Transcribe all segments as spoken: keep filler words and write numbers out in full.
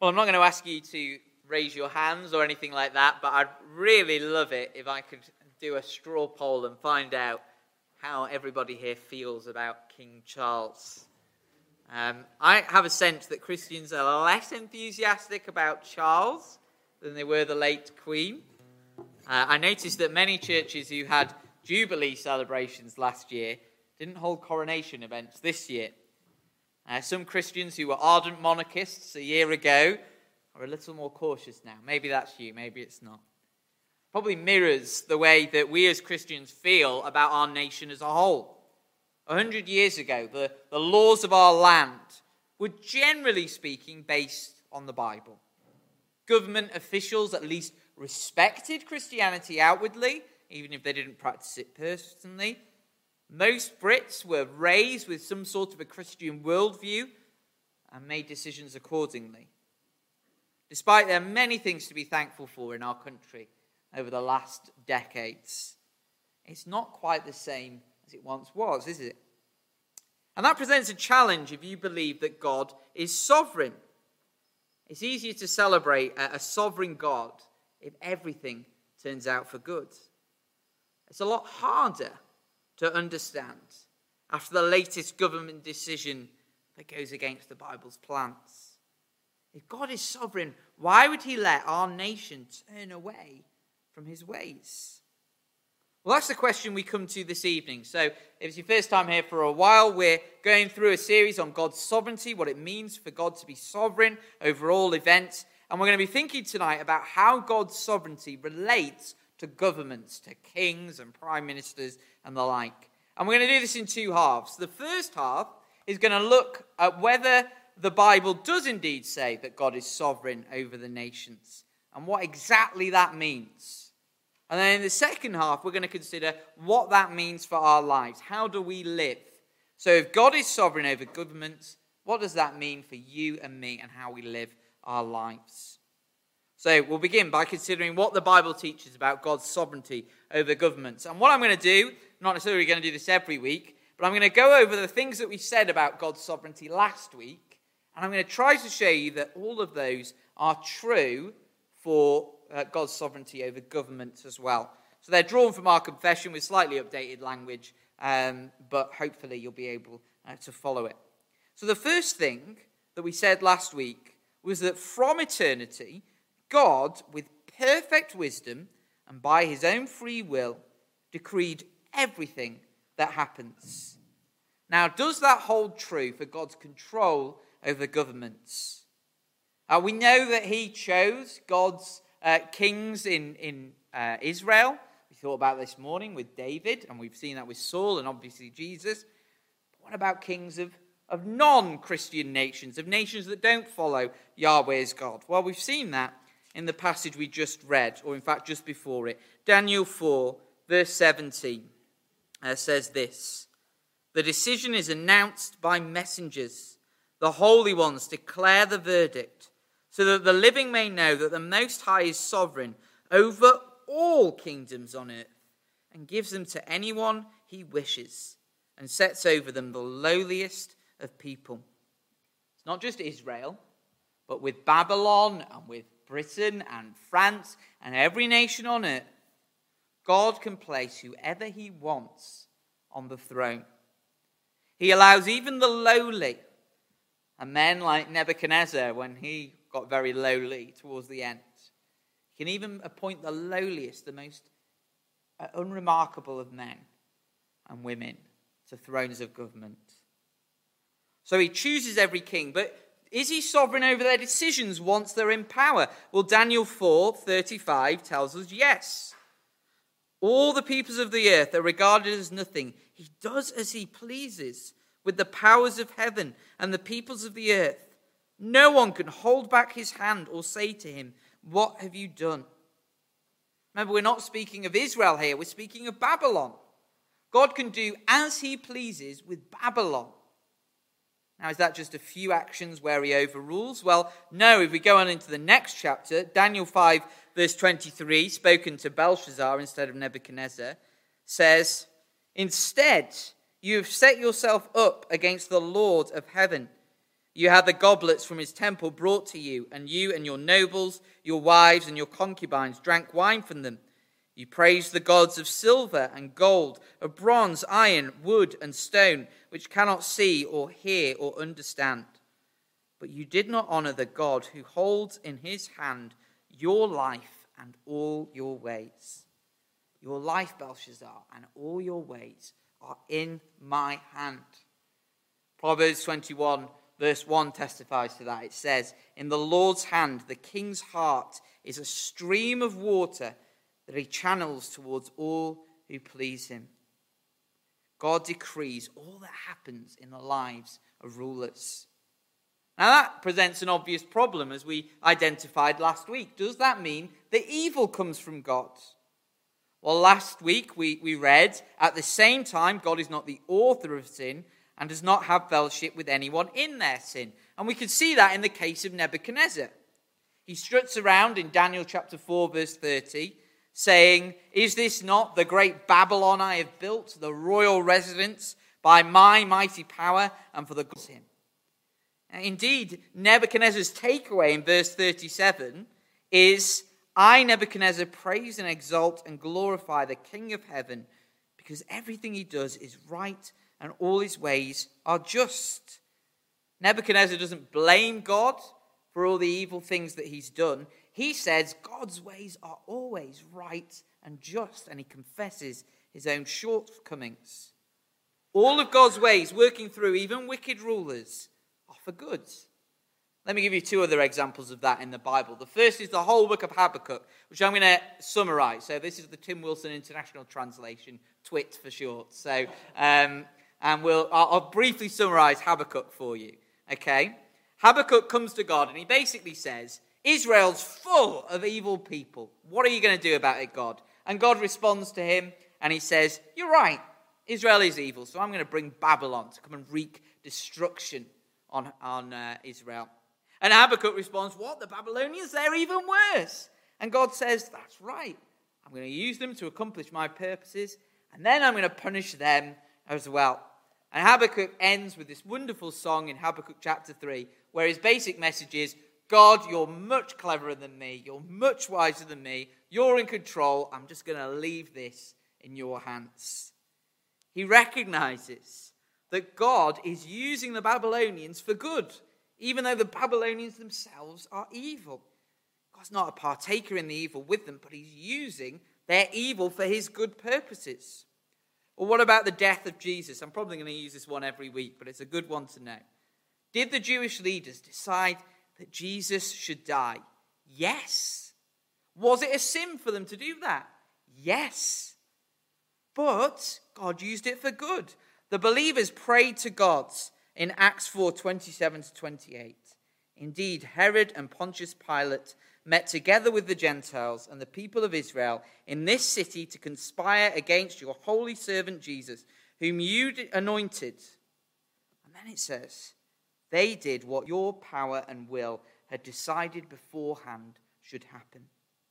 Well, I'm not going to ask you to raise your hands or anything like that, but I'd really love it if I could do a straw poll and find out how everybody here feels about King Charles. Um, I have a sense that Christians are less enthusiastic about Charles than they were the late Queen. Uh, I noticed that many churches who had Jubilee celebrations last year didn't hold coronation events this year. Uh, some Christians who were ardent monarchists a year ago are a little more cautious now. Maybe that's you, maybe it's not. Probably mirrors the way that we as Christians feel about our nation as a whole. A hundred years ago, the, the laws of our land were generally speaking based on the Bible. Government officials at least respected Christianity outwardly, even if they didn't practice it personally. Most Brits were raised with some sort of a Christian worldview and made decisions accordingly. Despite there are many things to be thankful for in our country over the last decades, it's not quite the same as it once was, is it? And that presents a challenge if you believe that God is sovereign. It's easier to celebrate a sovereign God if everything turns out for good. It's a lot harder to understand after the latest government decision that goes against the Bible's plans. If God is sovereign, why would he let our nation turn away from his ways? Well, that's the question we come to this evening. So, if it's your first time here for a while, we're going through a series on God's sovereignty, what it means for God to be sovereign over all events. And we're going to be thinking tonight about how God's sovereignty relates to governments, to kings and prime ministers and the like. And we're going to do this in two halves. The first half is going to look at whether the Bible does indeed say that God is sovereign over the nations and what exactly that means. And then in the second half, we're going to consider what that means for our lives. How do we live? So if God is sovereign over governments, what does that mean for you and me and how we live our lives? So we'll begin by considering what the Bible teaches about God's sovereignty over governments. And what I'm going to do, not necessarily going to do this every week, but I'm going to go over the things that we said about God's sovereignty last week, and I'm going to try to show you that all of those are true for uh, God's sovereignty over governments as well. So they're drawn from our confession with slightly updated language, um, but hopefully you'll be able uh, to follow it. So the first thing that we said last week was that from eternity, God, with perfect wisdom and by his own free will, decreed everything that happens. Now, does that hold true for God's control over governments? Uh, we know that he chose God's uh, kings in, in uh, Israel. We thought about this morning with David, and we've seen that with Saul and obviously Jesus. But what about kings of, of non-Christian nations, of nations that don't follow Yahweh as God? Well, we've seen that in the passage we just read, or in fact just before it. Daniel four, verse seventeen uh, says this: "The decision is announced by messengers. The holy ones declare the verdict, so that the living may know that the Most High is sovereign over all kingdoms on earth, and gives them to anyone he wishes, and sets over them the lowliest of people." It's not just Israel, but with Babylon and with Britain and France and every nation on earth, God can place whoever he wants on the throne. He allows even the lowly, and men like Nebuchadnezzar, when he got very lowly towards the end, he can even appoint the lowliest, the most unremarkable of men and women to thrones of government. So he chooses every king, but is he sovereign over their decisions once they're in power? Well, Daniel four thirty-five tells us yes. All the peoples of the earth are regarded as nothing. He does as he pleases with the powers of heaven and the peoples of the earth. No one can hold back his hand or say to him, "What have you done?" Remember, we're not speaking of Israel here. We're speaking of Babylon. God can do as he pleases with Babylon. Now, is that just a few actions where he overrules? Well, no. If we go on into the next chapter, Daniel five, verse twenty-three, spoken to Belshazzar instead of Nebuchadnezzar, says, "Instead, you have set yourself up against the Lord of heaven. You had the goblets from his temple brought to you, and you and your nobles, your wives and your concubines drank wine from them. You praised the gods of silver and gold, of bronze, iron, wood, and stone, which cannot see or hear or understand. But you did not honor the God who holds in his hand your life and all your ways. Your life, Belshazzar, and all your ways are in my hand. Proverbs twenty-one, verse one testifies to that. It says, in the Lord's hand, the king's heart is a stream of water that he channels towards all who please him. God decrees all that happens in the lives of rulers. Now that presents an obvious problem, as we identified last week. Does that mean that evil comes from God? Well, last week we, we read, at the same time, God is not the author of sin and does not have fellowship with anyone in their sin. And we can see that in the case of Nebuchadnezzar. He struts around in Daniel chapter four, verse thirty, saying, is this not the great Babylon I have built, the royal residence, by my mighty power and for the good of him? Indeed, Nebuchadnezzar's takeaway in verse thirty-seven is, I, Nebuchadnezzar, praise and exalt and glorify the King of heaven, because everything he does is right and all his ways are just. Nebuchadnezzar doesn't blame God for all the evil things that he's done. He says God's ways are always right and just, and he confesses his own shortcomings. All of God's ways, working through even wicked rulers, are for good. Let me give you two other examples of that in the Bible. The first is the whole book of Habakkuk, which I'm going to summarize. So this is the Tim Wilson International Translation, TWIT for short. So, um, and we'll I'll, I'll briefly summarize Habakkuk for you. Okay, Habakkuk comes to God and he basically says, Israel's full of evil people. What are you going to do about it, God? And God responds to him and he says, you're right, Israel is evil, so I'm going to bring Babylon to come and wreak destruction on, on uh, Israel. And Habakkuk responds, what, the Babylonians? They're even worse. And God says, that's right. I'm going to use them to accomplish my purposes, and then I'm going to punish them as well. And Habakkuk ends with this wonderful song in Habakkuk chapter three, where his basic message is, God, you're much cleverer than me. You're much wiser than me. You're in control. I'm just going to leave this in your hands. He recognizes that God is using the Babylonians for good, even though the Babylonians themselves are evil. God's not a partaker in the evil with them, but he's using their evil for his good purposes. Or what about the death of Jesus? I'm probably going to use this one every week, but it's a good one to know. Did the Jewish leaders decide that Jesus should die? Yes. Was it a sin for them to do that? Yes. But God used it for good. The believers prayed to God in Acts four, twenty-seven to twenty-eight. Indeed, Herod and Pontius Pilate met together with the Gentiles and the people of Israel in this city to conspire against your holy servant Jesus, whom you anointed. And then it says, they did what your power and will had decided beforehand should happen.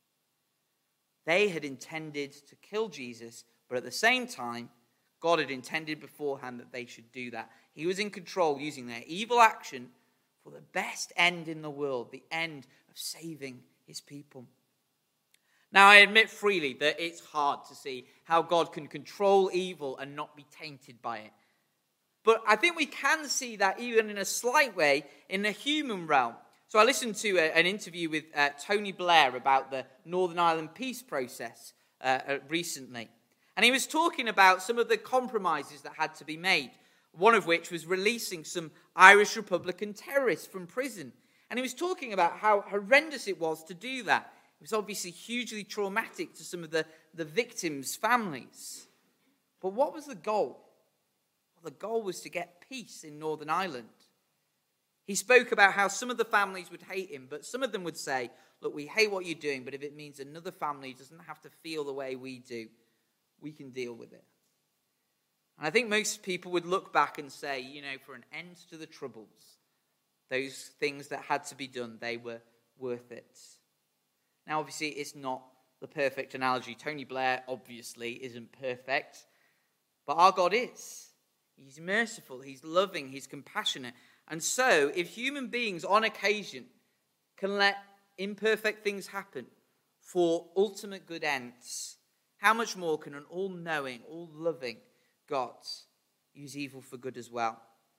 They had intended to kill Jesus, but at the same time, God had intended beforehand that they should do that. He was in control, using their evil action for the best end in the world, the end of saving his people. Now, I admit freely that it's hard to see how God can control evil and not be tainted by it. But I think we can see that even in a slight way in the human realm. So I listened to a, an interview with uh, Tony Blair about the Northern Ireland peace process uh, uh, recently. And he was talking about some of the compromises that had to be made, one of which was releasing some Irish Republican terrorists from prison. And he was talking about how horrendous it was to do that. It was obviously hugely traumatic to some of the, the victims' families. But what was the goal? Well, the goal was to get peace in Northern Ireland. He spoke about how some of the families would hate him, but some of them would say, look, we hate what you're doing, but if it means another family doesn't have to feel the way we do, we can deal with it. And I think most people would look back and say, you know, for an end to the troubles, those things that had to be done, they were worth it. Now, obviously, it's not the perfect analogy. Tony Blair, obviously, isn't perfect, but our God is. He's merciful, he's loving, he's compassionate. And so, if human beings on occasion can let imperfect things happen for ultimate good ends, how much more can an all-knowing, all-loving God use evil for good as well?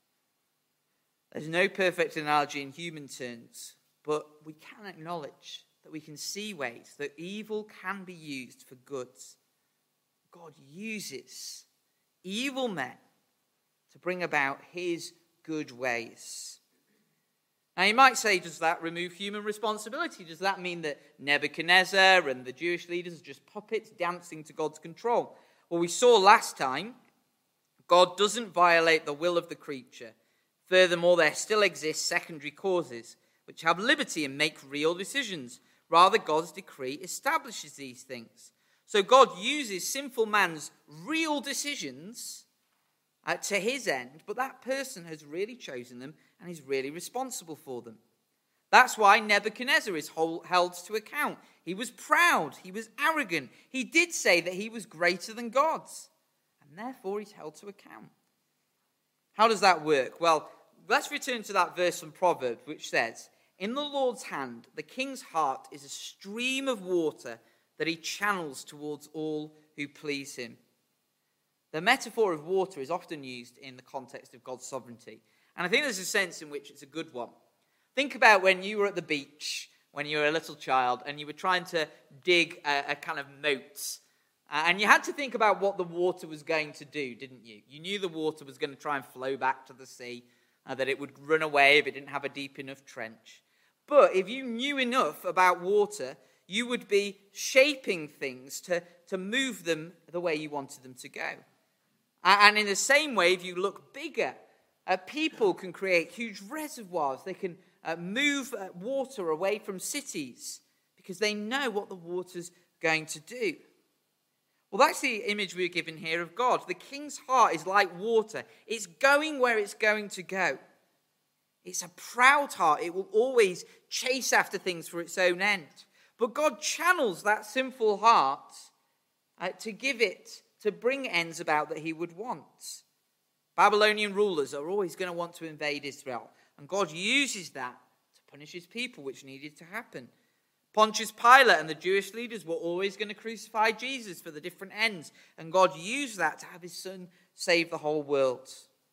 There's no perfect analogy in human terms, but we can acknowledge that we can see ways that evil can be used for good. God uses evil men to bring about his good ways. Now you might say, does that remove human responsibility? Does that mean that Nebuchadnezzar and the Jewish leaders are just puppets dancing to God's control? Well, we saw last time, God doesn't violate the will of the creature. Furthermore, there still exist secondary causes which have liberty and make real decisions. Rather, God's decree establishes these things. So God uses sinful man's real decisions uh, to his end, but that person has really chosen them and is really responsible for them. That's why Nebuchadnezzar is hold, held to account. He was proud. He was arrogant. He did say that he was greater than gods, and therefore he's held to account. How does that work? Well, let's return to that verse from Proverbs, which says, "In the Lord's hand, the king's heart is a stream of water that he channels towards all who please him." The metaphor of water is often used in the context of God's sovereignty. And I think there's a sense in which it's a good one. Think about when you were at the beach, when you were a little child, and you were trying to dig a, a kind of moat. Uh, and you had to think about what the water was going to do, didn't you? You knew the water was going to try and flow back to the sea, uh, that it would run away if it didn't have a deep enough trench. But if you knew enough about water, you would be shaping things to, to move them the way you wanted them to go. Uh, and in the same way, if you look bigger, uh, people can create huge reservoirs. They can uh, move uh, water away from cities because they know what the water's going to do. Well, that's the image we're given here of God. The king's heart is like water. It's going where it's going to go. It's a proud heart. It will always chase after things for its own end. But God channels that sinful heart uh, to give it, to bring ends about that he would want. Babylonian rulers are always going to want to invade Israel. And God uses that to punish his people, which needed to happen. Pontius Pilate and the Jewish leaders were always going to crucify Jesus for the different ends. And God used that to have his son save the whole world.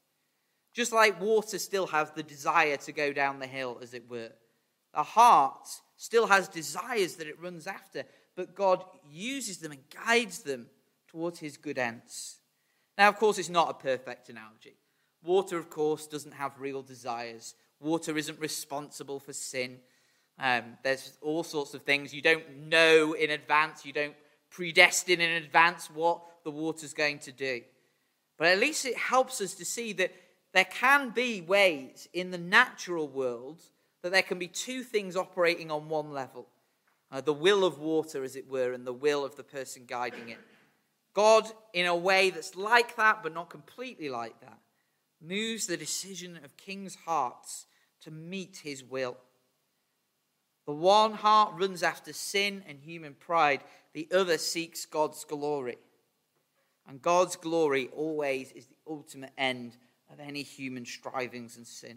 Just like water still has the desire to go down the hill, as it were. The heart still has desires that it runs after. But God uses them and guides them towards his good ends. Now, of course, it's not a perfect analogy. Water, of course, doesn't have real desires. Water isn't responsible for sin. Um, there's all sorts of things. You don't know in advance. You don't predestine in advance what the water's going to do. But at least it helps us to see that there can be ways in the natural world that there can be two things operating on one level. Uh, the will of water, as it were, and the will of the person guiding it. God, in a way that's like that, but not completely like that, moves the decision of kings' hearts to meet his will. The one heart runs after sin and human pride. The other seeks God's glory. And God's glory always is the ultimate end of any human strivings and sin.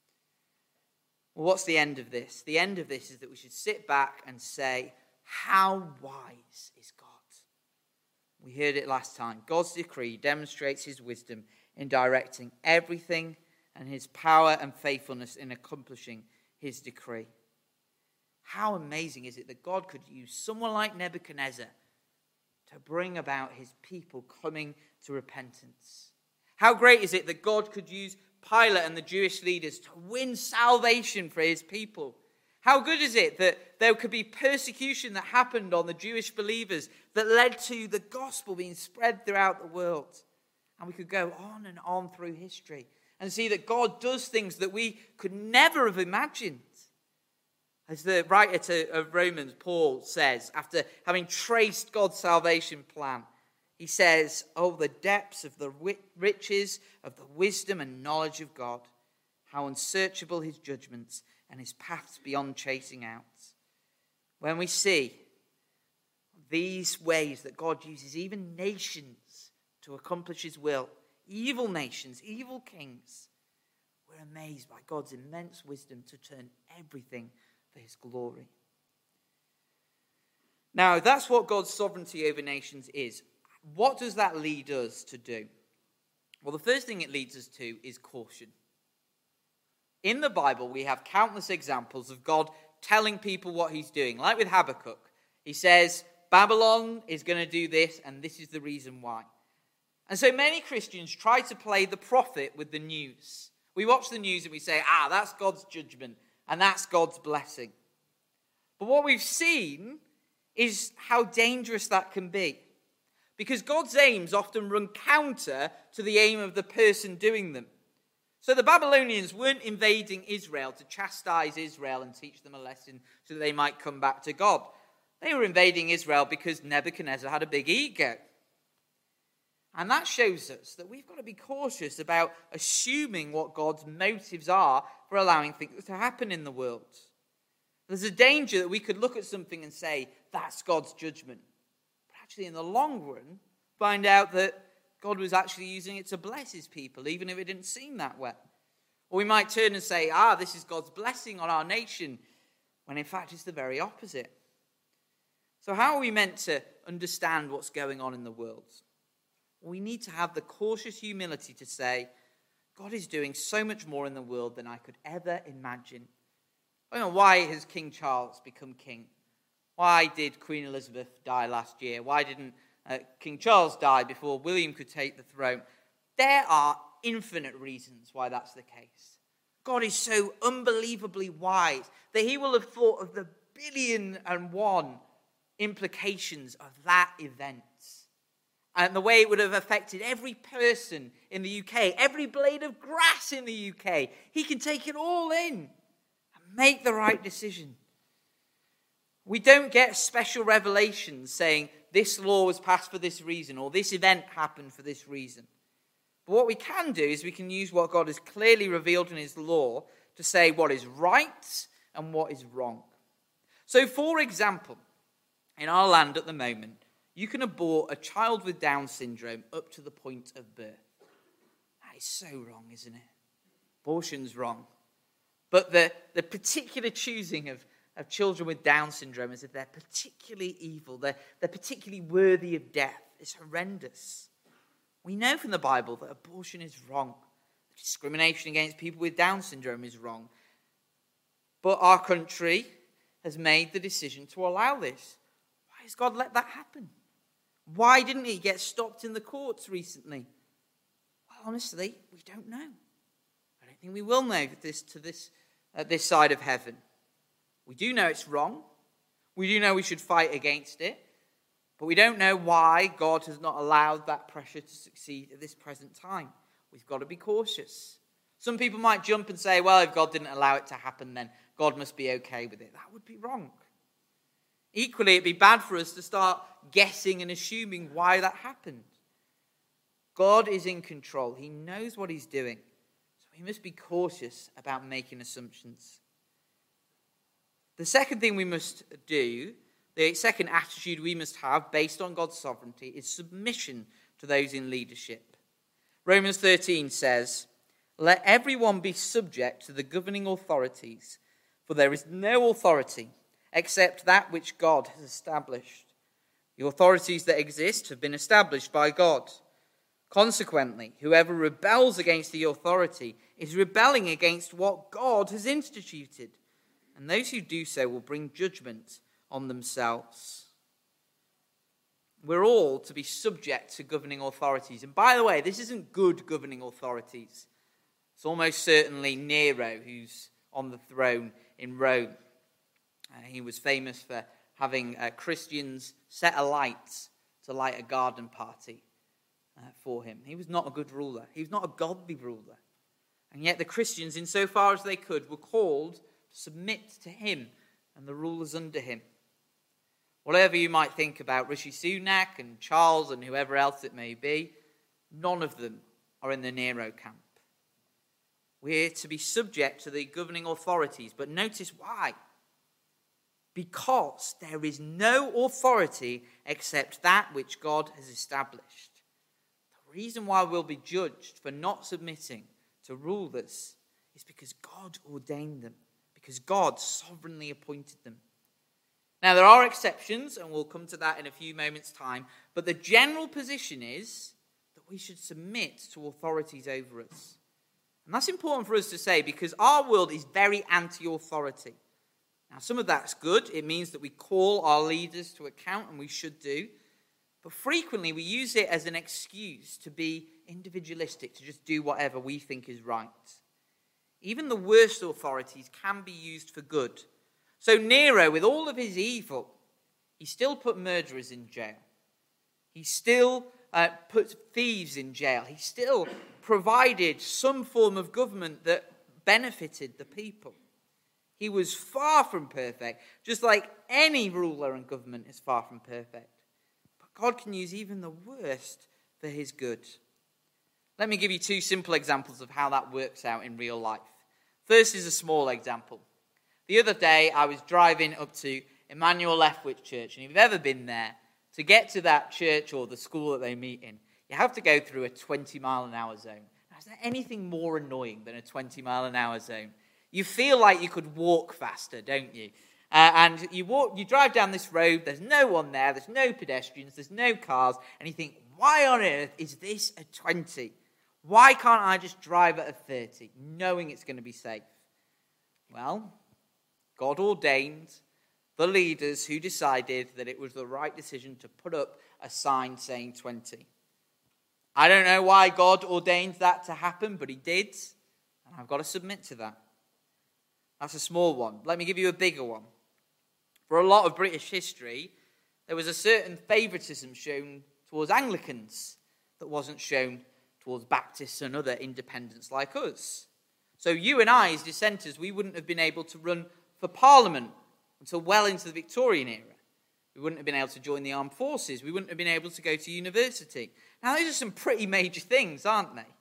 Well, what's the end of this? The end of this is that we should sit back and say, how wise is God? We heard it last time. God's decree demonstrates his wisdom in directing everything and his power and faithfulness in accomplishing his decree. How amazing is it that God could use someone like Nebuchadnezzar to bring about his people coming to repentance? How great is it that God could use Pilate and the Jewish leaders to win salvation for his people? How good is it that there could be persecution that happened on the Jewish believers that led to the gospel being spread throughout the world? And we could go on and on through history and see that God does things that we could never have imagined. As the writer to, of Romans, Paul, says, after having traced God's salvation plan, he says, oh, the depths of the riches of the wisdom and knowledge of God, how unsearchable his judgments and his paths beyond chasing out. When we see these ways that God uses even nations to accomplish his will, evil nations, evil kings, we're amazed by God's immense wisdom to turn everything for his glory. Now, that's what God's sovereignty over nations is. What does that lead us to do? Well, the first thing it leads us to is caution. In the Bible, we have countless examples of God telling people what he's doing. Like with Habakkuk, he says, Babylon is going to do this, and this is the reason why. And so many Christians try to play the prophet with the news. We watch the news and we say, ah, that's God's judgment, and that's God's blessing. But what we've seen is how dangerous that can be. Because God's aims often run counter to the aim of the person doing them. So the Babylonians weren't invading Israel to chastise Israel and teach them a lesson so that they might come back to God. They were invading Israel because Nebuchadnezzar had a big ego. And that shows us that we've got to be cautious about assuming what God's motives are for allowing things to happen in the world. There's a danger that we could look at something and say, that's God's judgment. But actually, in the long run, find out that God was actually using it to bless his people, even if it didn't seem that way. Or we might turn and say, ah, this is God's blessing on our nation, when in fact it's the very opposite. So how are we meant to understand what's going on in the world? We need to have the cautious humility to say, God is doing so much more in the world than I could ever imagine. I don't know, why has King Charles become king? Why did Queen Elizabeth die last year? Why didn't uh, King Charles die before William could take the throne? There are infinite reasons why that's the case. God is so unbelievably wise that he will have thought of the billion and one implications of that event. And the way it would have affected every person in the U K, every blade of grass in the U K. He can take it all in. Make the right decision. We don't get special revelations saying this law was passed for this reason or this event happened for this reason. But what we can do is we can use what God has clearly revealed in his law to say what is right and what is wrong. So, for example, in our land at the moment, you can abort a child with Down syndrome up to the point of birth. That is so wrong, isn't it? Abortion's wrong. But the, the particular choosing of, of children with Down syndrome is that they're particularly evil. They're, they're particularly worthy of death. It's horrendous. We know from the Bible that abortion is wrong. Discrimination against people with Down syndrome is wrong. But our country has made the decision to allow this. Why has God let that happen? Why didn't he get stopped in the courts recently? Well, honestly, we don't know. I don't think we will know this to this at this side of heaven. We do know it's wrong. We do know we should fight against it. But we don't know why God has not allowed that pressure to succeed at this present time. We've got to be cautious. Some people might jump and say, well, if God didn't allow it to happen, then God must be okay with it. That would be wrong. Equally, it'd be bad for us to start guessing and assuming why that happened. God is in control. He knows what he's doing. We must be cautious about making assumptions. The second thing we must do, the second attitude we must have based on God's sovereignty, is submission to those in leadership. Romans thirteen says, let everyone be subject to the governing authorities, for there is no authority except that which God has established. The authorities that exist have been established by God. Consequently, whoever rebels against the authority is rebelling against what God has instituted, and those who do so will bring judgment on themselves. We're all to be subject to governing authorities. And by the way, this isn't good governing authorities. It's almost certainly Nero who's on the throne in Rome. Uh, he was famous for having uh, Christians set alight to light a garden party. Uh, for him. He was not a good ruler. He was not a godly ruler. And yet the Christians, insofar as they could, were called to submit to him and the rulers under him. Whatever you might think about Rishi Sunak and Charles and whoever else it may be, none of them are in the Nero camp. We're to be subject to the governing authorities, but notice why. Because there is no authority except that which God has established. The reason why we'll be judged for not submitting to rulers is because God ordained them, because God sovereignly appointed them. Now, there are exceptions, and we'll come to that in a few moments' time, but the general position is that we should submit to authorities over us. And that's important for us to say because our world is very anti-authority. Now, some of that's good. It means that we call our leaders to account, and we should do. But frequently, we use it as an excuse to be individualistic, to just do whatever we think is right. Even the worst authorities can be used for good. So Nero, with all of his evil, he still put murderers in jail. He still uh, put thieves in jail. He still provided some form of government that benefited the people. He was far from perfect, just like any ruler and government is far from perfect. But God can use even the worst for his good. Let me give you two simple examples of how that works out in real life. First is a small example. The other day, I was driving up to Emmanuel Lethwich Church, and if you've ever been there, to get to that church or the school that they meet in, you have to go through a twenty mile an hour zone. Now, is there anything more annoying than a twenty mile an hour zone? You feel like you could walk faster, don't you? Uh, and you walk, you drive down this road, there's no one there, there's no pedestrians, there's no cars, and you think, why on earth is this a twenty? Why can't I just drive at a thirty, knowing it's going to be safe? Well, God ordained the leaders who decided that it was the right decision to put up a sign saying twenty. I don't know why God ordained that to happen, but he did, and I've got to submit to that. That's a small one. Let me give you a bigger one. For a lot of British history, there was a certain favoritism shown towards Anglicans that wasn't shown towards Baptists and other independents like us. So you and I, as dissenters, we wouldn't have been able to run for Parliament until well into the Victorian era. We wouldn't have been able to join the armed forces. We wouldn't have been able to go to university. Now, those are some pretty major things, aren't they?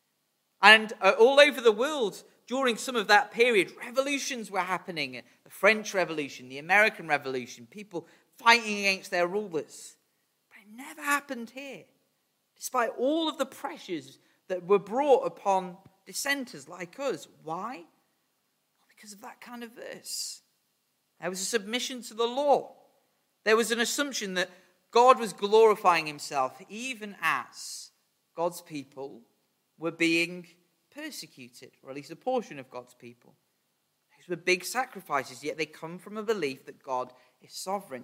And uh, all over the world, during some of that period, revolutions were happening. The French Revolution, the American Revolution, people fighting against their rulers. But it never happened here, despite all of the pressures that were brought upon dissenters like us. Why? Because of that kind of verse. There was a submission to the law. There was an assumption that God was glorifying himself even as God's people were being persecuted, or at least a portion of God's people. These were big sacrifices, yet they come from a belief that God is sovereign.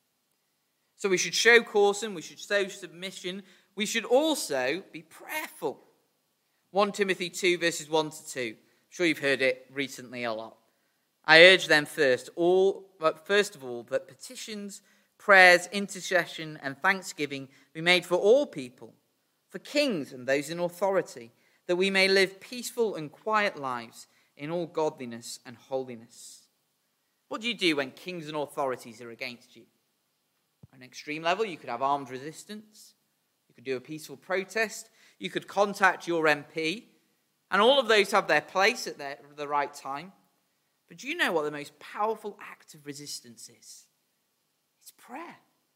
So we should show caution, we should show submission, we should also be prayerful. First Timothy two, verses one to two. I'm sure you've heard it recently a lot. I urge them first, all, but first of all, that petitions, prayers, intercession, and thanksgiving be made for all people, for kings and those in authority, that we may live peaceful and quiet lives in all godliness and holiness. What do you do when kings and authorities are against you? At an extreme level, you could have armed resistance. You could do a peaceful protest. You could contact your M P. And all of those have their place at their, the right time. But do you know what the most powerful act of resistance is? It's prayer.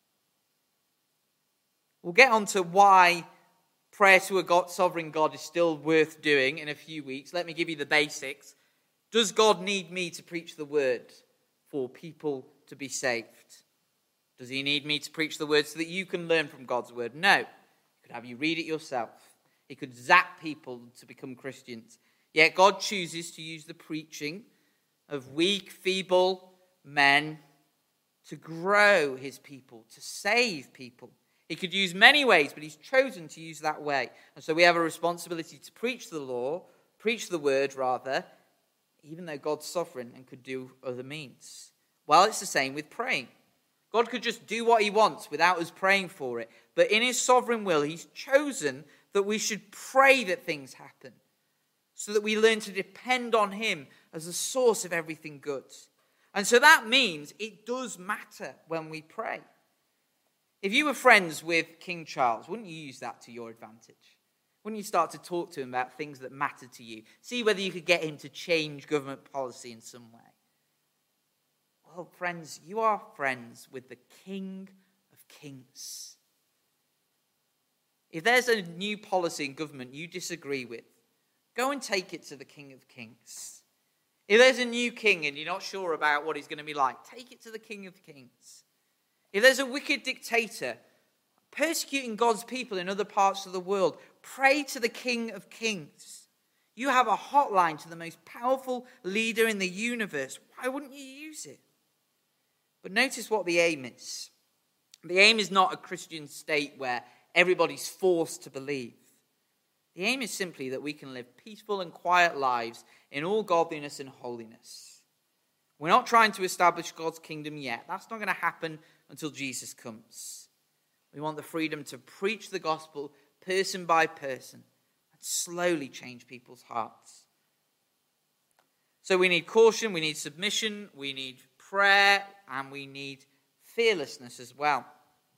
We'll get on to why prayer to a God, sovereign God is still worth doing in a few weeks. Let me give you the basics. Does God need me to preach the word for people to be saved? Does he need me to preach the word so that you can learn from God's word? No. He could have you read it yourself. He could zap people to become Christians. Yet God chooses to use the preaching of weak, feeble men to grow his people, to save people. He could use many ways, but he's chosen to use that way. And so we have a responsibility to preach the law, preach the word rather, even though God's sovereign and could do other means. Well, it's the same with praying. God could just do what he wants without us praying for it. But in his sovereign will, he's chosen that we should pray that things happen, so that we learn to depend on him as the source of everything good. And so that means it does matter when we pray. If you were friends with King Charles, wouldn't you use that to your advantage? Wouldn't you start to talk to him about things that matter to you? See whether you could get him to change government policy in some way. Well, friends, you are friends with the King of Kings. If there's a new policy in government you disagree with, Go and take it to the King of Kings. If there's a new king and you're not sure about what he's going to be like, take it to the King of Kings. If there's a wicked dictator persecuting God's people in other parts of the world, pray to the King of Kings. You have a hotline to the most powerful leader in the universe. Why wouldn't you use it? But notice what the aim is. The aim is not a Christian state where everybody's forced to believe. The aim is simply that we can live peaceful and quiet lives in all godliness and holiness. We're not trying to establish God's kingdom yet. That's not going to happen until Jesus comes. We want the freedom to preach the gospel person by person and slowly change people's hearts. So we need caution, we need submission, we need prayer, and we need fearlessness as well.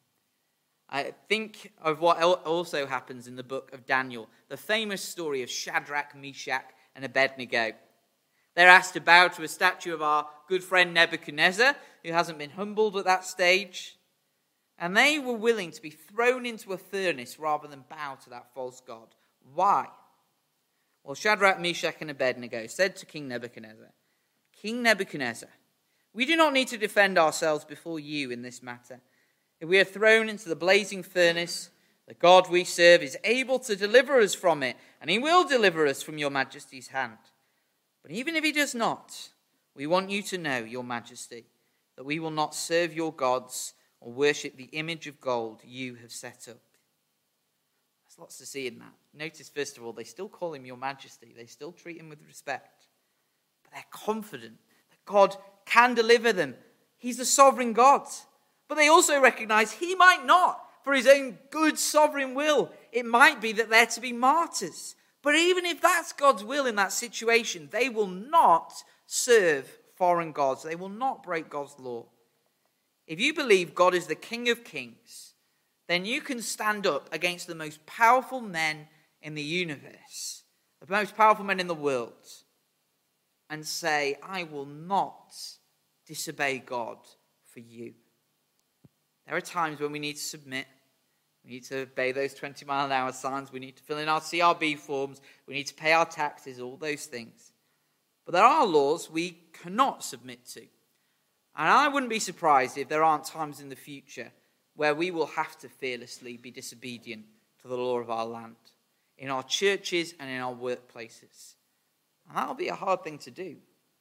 I think of what also happens in the book of Daniel, the famous story of Shadrach, Meshach, and Abednego. They're asked to bow to a statue of our good friend Nebuchadnezzar, who hasn't been humbled at that stage. And they were willing to be thrown into a furnace rather than bow to that false god. Why? Well, Shadrach, Meshach, and Abednego said to King Nebuchadnezzar, King Nebuchadnezzar, we do not need to defend ourselves before you in this matter. If we are thrown into the blazing furnace, the God we serve is able to deliver us from it, and he will deliver us from your majesty's hand. But even if he does not, we want you to know, your majesty, that we will not serve your gods or worship the image of gold you have set up. There's lots to see in that. Notice, first of all, they still call him your majesty. They still treat him with respect. But they're confident that God can deliver them. He's the sovereign God. But they also recognize he might not, for his own good sovereign will. It might be that they're to be martyrs. But even if that's God's will in that situation, they will not serve foreign gods. They will not break God's law. If you believe God is the King of Kings, then you can stand up against the most powerful men in the universe, the most powerful men in the world, and say, I will not disobey God for you. There are times when we need to submit. We need to obey those twenty mile an hour signs. We need to fill in our C R B forms. We need to pay our taxes, all those things. But there are laws we cannot submit to. And I wouldn't be surprised if there aren't times in the future where we will have to fearlessly be disobedient to the law of our land, in our churches and in our workplaces. And that'll be a hard thing to do.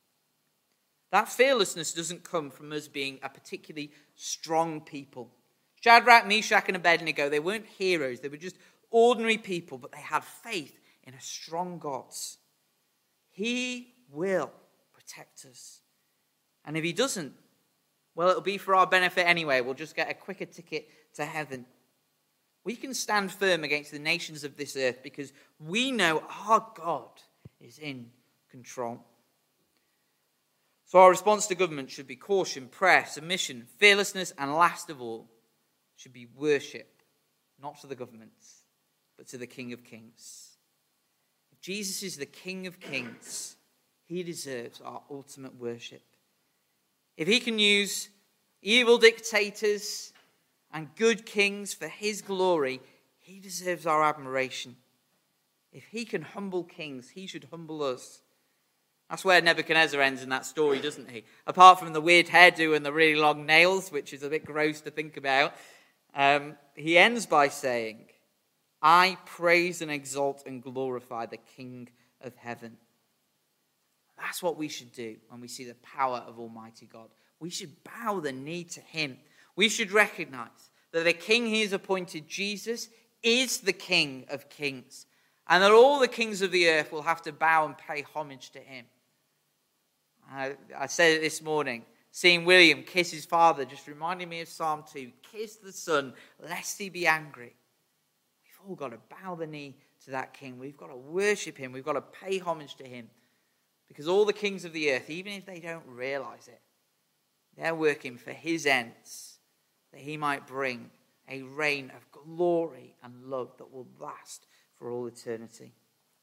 That fearlessness doesn't come from us being a particularly strong people. Shadrach, Meshach, and Abednego, they weren't heroes. They were just ordinary people, but they had faith in a strong God. He will protect us. And if he doesn't, well, it'll be for our benefit anyway. We'll just get a quicker ticket to heaven. We can stand firm against the nations of this earth because we know our God is in control. So our response to government should be caution, prayer, submission, fearlessness, and last of all, should be worship, not to the governments, but to the King of Kings. If Jesus is the King of Kings, he deserves our ultimate worship. If he can use evil dictators and good kings for his glory, he deserves our admiration. If he can humble kings, he should humble us. That's where Nebuchadnezzar ends in that story, doesn't he? Apart from the weird hairdo and the really long nails, which is a bit gross to think about, um, he ends by saying, I praise and exalt and glorify the King of heaven. That's what we should do when we see the power of Almighty God. We should bow the knee to him. We should recognize that the King he has appointed, Jesus, is the King of kings, and that all the kings of the earth will have to bow and pay homage to him. I, I said it this morning, seeing William kiss his father just reminded me of Psalm two. Kiss the Son, lest he be angry. We've all got to bow the knee to that King. We've got to worship him. We've got to pay homage to him. Because all the kings of the earth, even if they don't realize it, they're working for his ends, that he might bring a reign of glory and love that will last for all eternity.